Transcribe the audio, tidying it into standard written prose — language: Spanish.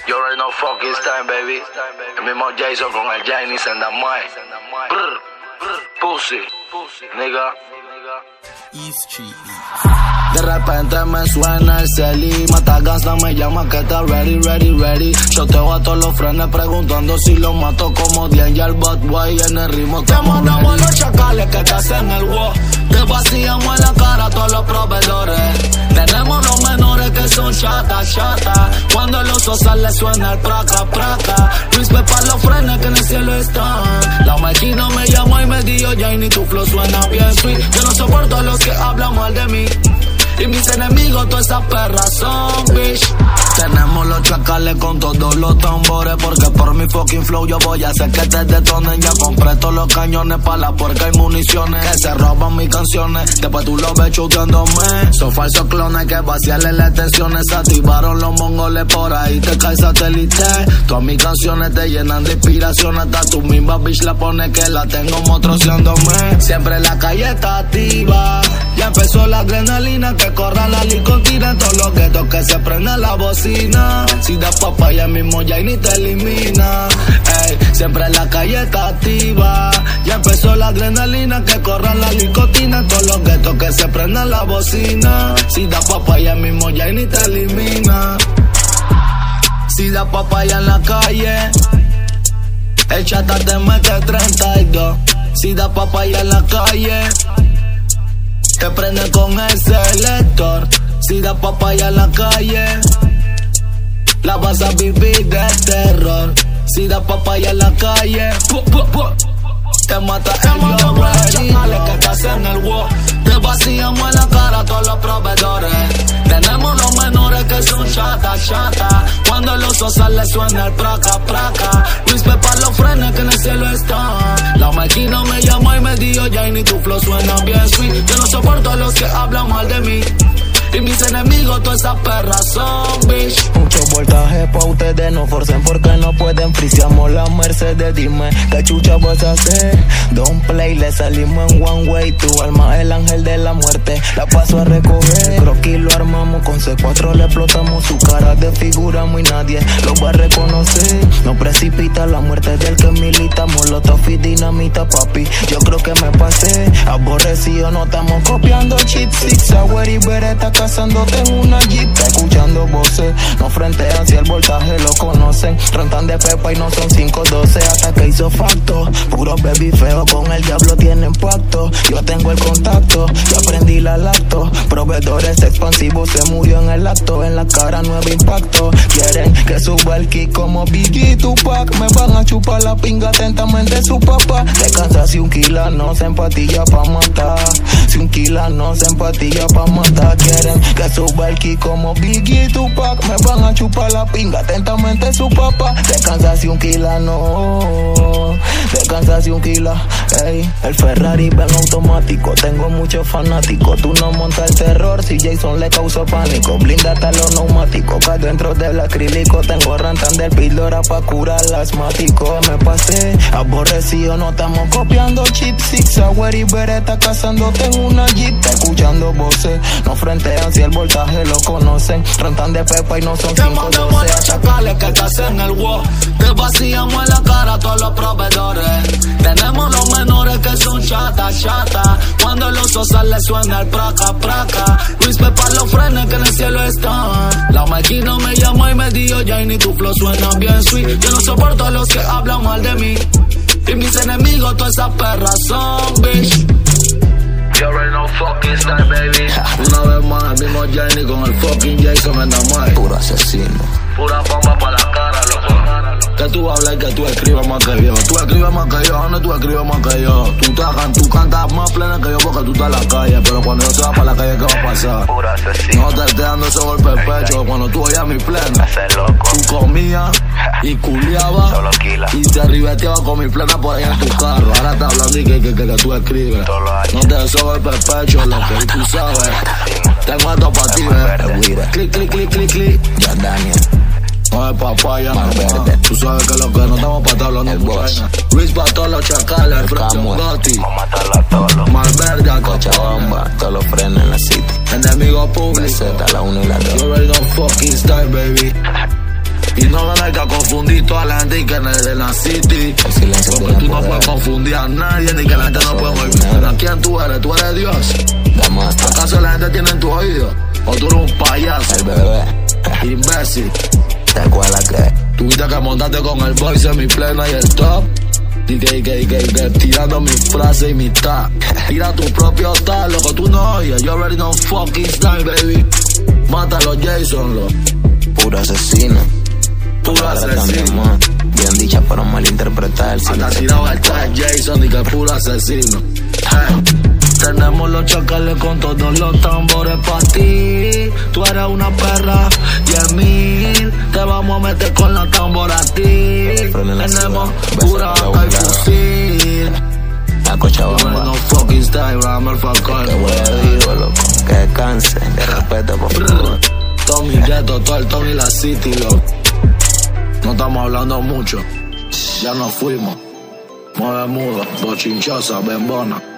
You already know fucking time, baby. El mismo Jason con el Janice and the Mike. Pussy, nigga. De repente me suena el celi, Mata Gangsta me llama que está ready, ready, ready. Choteo a todos los frenes preguntando si los mato como Danger Bad Boy en el ritmo. Te mandamos los chacales que te hacen el wow. Te vaciamos en la cara a todos los proveedores. Tenemos los menores que son chata, chata. Cuando el oso sale suena el praca, praca. Respect para los frenes que en el cielo están. La máquina me llamó y me dijo Jane, tu flow suena bien sweet. Yo no soporto a los que hablan mal de mí. Y mis enemigos, todas esas perras son bitch. Tenemos los chacales con todos los tambores, porque por mi fucking flow yo voy a hacer que te detonen. Ya compré todos los cañones pa' la puerca y municiones que se roban mis canciones, después tú los ves chuteándome. Son falsos clones que vaciarle las tensiones. Se activaron los mongoles, por ahí te cae satélite. Todas mis canciones te llenan de inspiración. Hasta tu misma bitch la pone que la tengo motroceándome. Siempre la calle está activa. Ya empezó la adrenalina, que corra la licotina en todos los guetos, que se prenda la bocina. Si das papaya mismo ya ni te elimina. Ey, siempre la calle está activa. Ya empezó la adrenalina, que corra la licotina en todos los guetos, que se prenda la bocina. Si das papaya mismo ya ni te elimina. Si das papaya en la calle, el chata te mete 32. Si das papaya en la calle, te prende con el selector. Si da papaya en la calle, la vas a vivir de terror. Si da papaya en la calle, te mata el chacales que te hacen el wow. Te vaciamos en la cara a todos los proveedores. Tenemos los menores que son chata, chata. Cuando el oso sale suena el praca, praca. Respect para los frenes que en el cielo están. La máquina me llamó y me dijo Jane, tu flow suena bien sweet. Yo no soporto a los que hablan mal de mí. Y mis enemigos, todas esas perras son bitch. Mucho voltaje pa' ustedes, no forcen porque no pueden. Friciamos la Mercedes, dime qué chucha vas a hacer. Don't play, le salimos en one way. Tu alma el ángel de la muerte, la paso a recoger. Croquis lo armamos, con C4 le explotamos. Su cara desfiguramos y nadie lo va a reconocer. No precipita la muerte del que milita. Molotov y dinamita, papi, yo creo que me pasé. Aborrecido, no estamos copiando chips. Six Hour y Beretta, cazándote en una jeep, escuchando voces. No frentean si el voltaje lo conocen. Rentan de pepa y no son 512. Hasta que hizo facto. Puro baby feo con el diablo tienen pacto. Yo tengo el contacto, yo aprendí la lacto. Proveedores expansivos, se murió en el acto. En la cara nuevo impacto. Quieren que suba el kick como Biggie Tupac. Me van a chupar la pinga atentamente su papá. Te cansas si un kila no se empatilla pa' matar. Si un kila no se empatilla pa' matar. Quieren que suba el ki como Biggie Tupac. Me van a chupar la pinga atentamente su papá. Te cansas si un kila no. Te cansas si un kila. Ey, el Ferrari ven automático. Tengo muchos fanáticos. Tú no montas el terror si Jason le causa pánico. Blinda hasta los neumáticos. Que dentro del acrílico tengo rantan del píldora pa' curar el asmático. Me pasé aborrecido, no estamos copiando chips. Six Hour y Beretta, cazándote en una jeep. Escuchando voces, no frentean si el voltaje lo conocen. Rentan de pepa y no son 512. Te mandamos los chacales que te hacen el wow. Te vaciamos en la cara a todos los proveedores. Tenemos los menores que son chata, chata. Cuando el oso sale suena el praca, praca. Respect para los frenes que en el cielo están. La máquina me llamó y me dijo Jane, tu flow suena bien sweet. Yo no soporto a los que hablan mal de mí. Y mis enemigos, todas esas perras son bitch. You already know fucking style, baby. Una vez más, el mismo Jane con el fucking Jason en the mic. Puro asesino. Pura bomba pa' la cara, loco. Que tú hablas y que tú escribes más que yo. Tú escribes más que yo, no tú escribes más que yo. Tú cantas más plena que yo porque tú estás en la calle. Pero cuando yo se va para la calle, ¿qué va a pasar? Puro asesino. No te esté dando ese golpe de pecho cuando tú oyas mi plena. Tú comías y culiabas y te ribeteabas con mi plena por ahí en tu carro. Ahora te hablando y que tú escribes. No te des ese golpe de pecho, lo que tú sabes. Tengo esto para ti, clic, clic, clic, clic, clic. Ya Daniel. No es papaya, Malverde. Tú sabes que lo que no estamos para estar hablando por ahí. Luis pa' todos los chacales, el Franco Gotti. Vamos a matarlo a todos. Malverde, Cochabamba, todos los frenes en la city. Enemigo público. Z, la 1 y la 2. You already know fucking style, baby. Y no confundí toda la gente y que de la city. Porque tú no puedes confundir a nadie ni que la gente no puede oír. Pero ¿quién tú eres? ¿Tú eres Dios? ¿Acaso la gente tiene en tu oído? ¿O tú eres un payaso? El bebé. Imbécil. ¿Te acuerdas que? Tuviste que montarte con el voice en mi plena y el top. Y que tirando mis frases y mi tag. Tira tu propio tag, lo que tú no oyes. You already know fucking style, baby. Mátalo, Jason, lo. Puro asesino. Puro asesino. Bien dicha pero malinterpretar. Hasta tirado el tag, Jason, y que puro asesino. Hey. Tenemos los chacales con todos los tambores pa' ti. Tú eres una perra, 10,000. Te vamos a meter con la tambora a ti. Tenemos pura y fusil. La Cochabamba. No fucking style, Rammer Falcón. Te voy a digo, loco. Que canse, que respete, por favor. Tommy Ghetto, todo el Tony la City, loco. No estamos hablando mucho. Ya nos fuimos. Mueve mudo, bochinchosa, bembona.